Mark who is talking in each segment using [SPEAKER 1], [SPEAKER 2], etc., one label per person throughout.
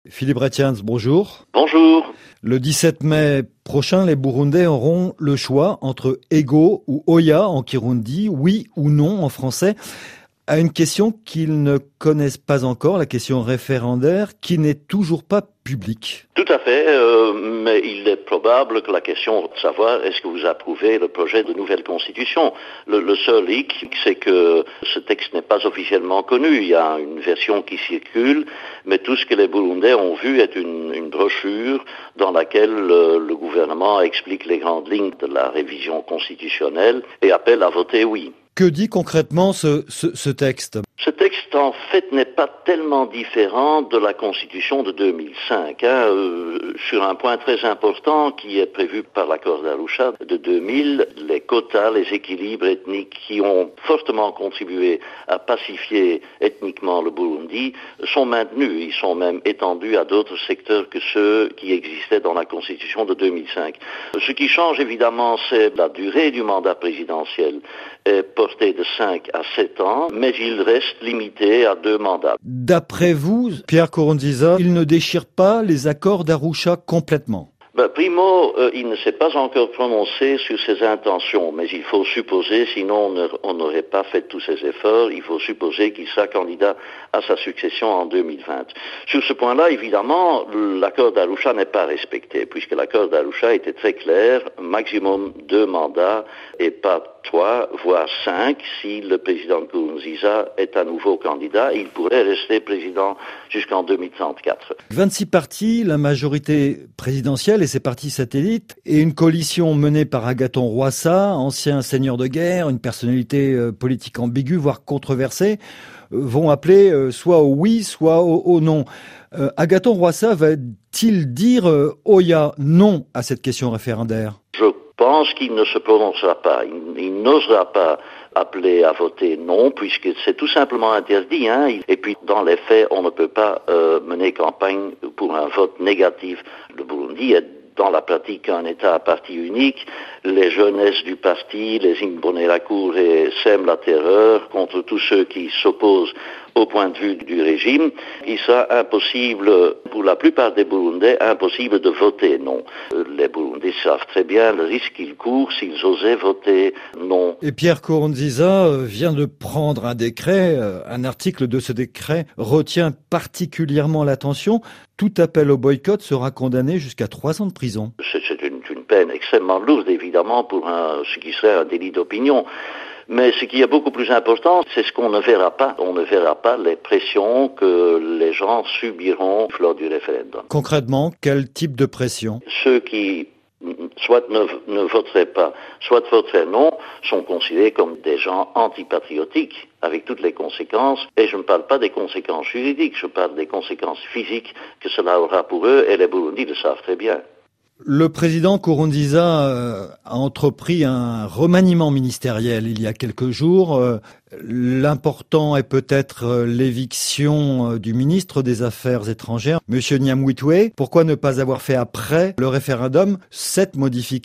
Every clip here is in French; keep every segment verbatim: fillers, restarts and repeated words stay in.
[SPEAKER 1] Philippe Retiens, bonjour.
[SPEAKER 2] Bonjour.
[SPEAKER 1] Le dix-sept mai prochain, les Burundais auront le choix entre ego ou oya en kirundi, oui ou non en français, à une question qu'ils ne connaissent pas encore, la question référendaire, qui n'est toujours pas publique.
[SPEAKER 2] Tout à fait, euh, mais il est probable que la question de savoir est-ce que vous approuvez le projet de nouvelle constitution. Le, le seul hic, c'est que ce texte n'est pas officiellement connu. Il y a une version qui circule, mais tout ce que les Burundais ont vu est une, une brochure dans laquelle le, le gouvernement explique les grandes lignes de la révision constitutionnelle et appelle à voter oui.
[SPEAKER 1] Que dit concrètement ce, ce, ce texte ?
[SPEAKER 2] Ce texte, en fait, n'est pas tellement différent de la Constitution de deux mille cinq, hein, euh, sur un point très important qui est prévu par l'accord d'Arusha de deux mille, les quotas, les équilibres ethniques qui ont fortement contribué à pacifier ethniquement le Burundi sont maintenus. Ils sont même étendus à d'autres secteurs que ceux qui existaient dans la Constitution de deux mille cinq. Ce qui change évidemment, c'est la durée du mandat présidentiel est portée de cinq à sept ans, mais il reste limité à deux mandats.
[SPEAKER 1] D'après vous, Pierre Nkurunziza, il ne déchire pas les accords d'Arusha complètement ?
[SPEAKER 2] Ben, primo, euh, il ne s'est pas encore prononcé sur ses intentions, mais il faut supposer, sinon on n'aurait pas fait tous ces efforts, il faut supposer qu'il sera candidat à sa succession en deux mille vingt. Sur ce point-là, évidemment, l'accord d'Arusha n'est pas respecté, puisque l'accord d'Arusha était très clair, maximum deux mandats et pas trois, voire cinq, si le président Nkurunziza est à nouveau candidat. Il pourrait rester président jusqu'en deux mille trente-quatre.
[SPEAKER 1] vingt-six partis, la majorité présidentielle et ses partis satellites, et une coalition menée par Agathon Rwasa, ancien seigneur de guerre, une personnalité politique ambiguë, voire controversée, vont appeler euh, soit au oui, soit au, au non. Euh, Agathon Rwasa va-t-il dire euh, Oya non à cette question référendaire ?
[SPEAKER 2] Je pense qu'il ne se prononcera pas. Il, il n'osera pas appeler à voter non, puisque c'est tout simplement interdit. Hein. Et puis, dans les faits, on ne peut pas euh, mener campagne pour un vote négatif. Le Burundi est dans la pratique un État à parti unique. Les jeunesses du parti, les Imbonerakure, sèment la terreur contre tous ceux qui s'opposent au point de vue du régime. Il sera impossible, pour la plupart des Burundais, impossible de voter non. Les Burundais savent très bien le risque qu'ils courent s'ils osaient voter non.
[SPEAKER 1] Et Pierre Nkurunziza vient de prendre un décret, un article de ce décret retient particulièrement l'attention. Tout appel au boycott sera condamné jusqu'à trois ans de prison.
[SPEAKER 2] C'est, c'est une, une peine extrêmement lourde, évidemment, pour un, ce qui serait un délit d'opinion. Mais ce qui est beaucoup plus important, c'est ce qu'on ne verra pas. On ne verra pas les pressions que les gens subiront lors du référendum.
[SPEAKER 1] Concrètement, quel type de pression ?
[SPEAKER 2] Ceux qui soit ne, ne voteraient pas, soit voteraient non, sont considérés comme des gens antipatriotiques, avec toutes les conséquences. Et je ne parle pas des conséquences juridiques, je parle des conséquences physiques que cela aura pour eux, et les Burundis le savent très bien.
[SPEAKER 1] Le président Nkurunziza euh, a entrepris un remaniement ministériel il y a quelques jours. Euh, l'important est peut-être euh, l'éviction euh, du ministre des Affaires étrangères, Monsieur Nyamwitwe. Pourquoi ne pas avoir fait après le référendum cette modification ?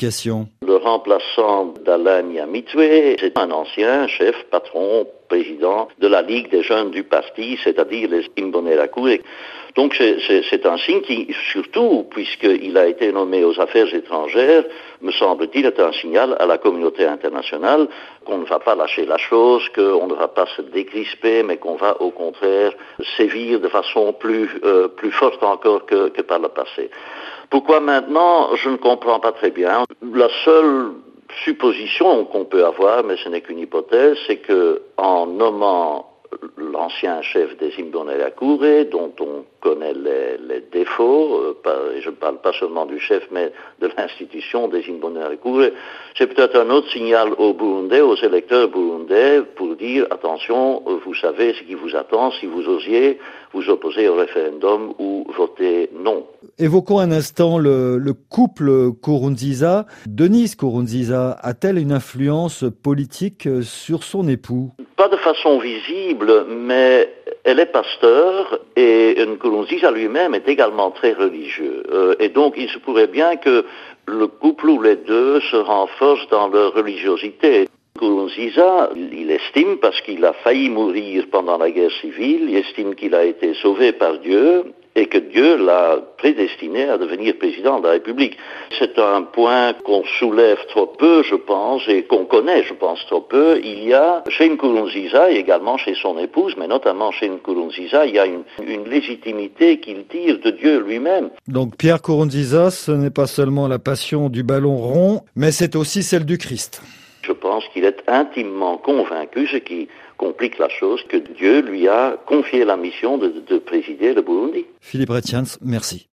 [SPEAKER 2] Le remplaçant d'Alain Nyamitwe, c'est un ancien chef, patron, président de la Ligue des jeunes du parti, c'est-à-dire les Imbonerakure. Donc c'est, c'est, c'est un signe qui, surtout, puisqu'il a été nommé aux affaires étrangères, me semble-t-il, est un signal à la communauté internationale qu'on ne va pas lâcher la chose, qu'on ne va pas se décrisper, mais qu'on va au contraire sévir de façon plus, euh, plus forte encore que, que par le passé. Pourquoi maintenant ? Je ne comprends pas très bien. La seule supposition qu'on peut avoir, mais ce n'est qu'une hypothèse, c'est que en nommant l'ancien chef des Imbonerakure, dont on connaît les, les défauts, euh, pas, et je ne parle pas seulement du chef, mais de l'institution des Imbonerakure, c'est peut-être un autre signal aux Burundais, aux électeurs burundais, pour dire, attention, vous savez ce qui vous attend si vous osiez vous opposer au référendum ou voter non.
[SPEAKER 1] Évoquons un instant le, le couple Nkurunziza. Denise Nkurunziza a-t-elle une influence politique sur son époux ?
[SPEAKER 2] Pas de façon visible, mais elle est pasteur et Nkurunziza lui-même est également très religieux. Euh, et donc il se pourrait bien que le couple ou les deux se renforcent dans leur religiosité. Nkurunziza, il estime, parce qu'il a failli mourir pendant la guerre civile, il estime qu'il a été sauvé par Dieu et que Dieu l'a prédestiné à devenir président de la République. C'est un point qu'on soulève trop peu, je pense, et qu'on connaît, je pense, trop peu. Il y a chez Nkurunziza et également chez son épouse, mais notamment chez Nkurunziza, il y a une, une légitimité qu'il tire de Dieu lui-même.
[SPEAKER 1] Donc Pierre Nkurunziza, ce n'est pas seulement la passion du ballon rond, mais c'est aussi celle du Christ.
[SPEAKER 2] Je pense qu'il est intimement convaincu, ce qui complique la chose, que Dieu lui a confié la mission de, de présider le Burundi.
[SPEAKER 1] Philippe Retiens, merci.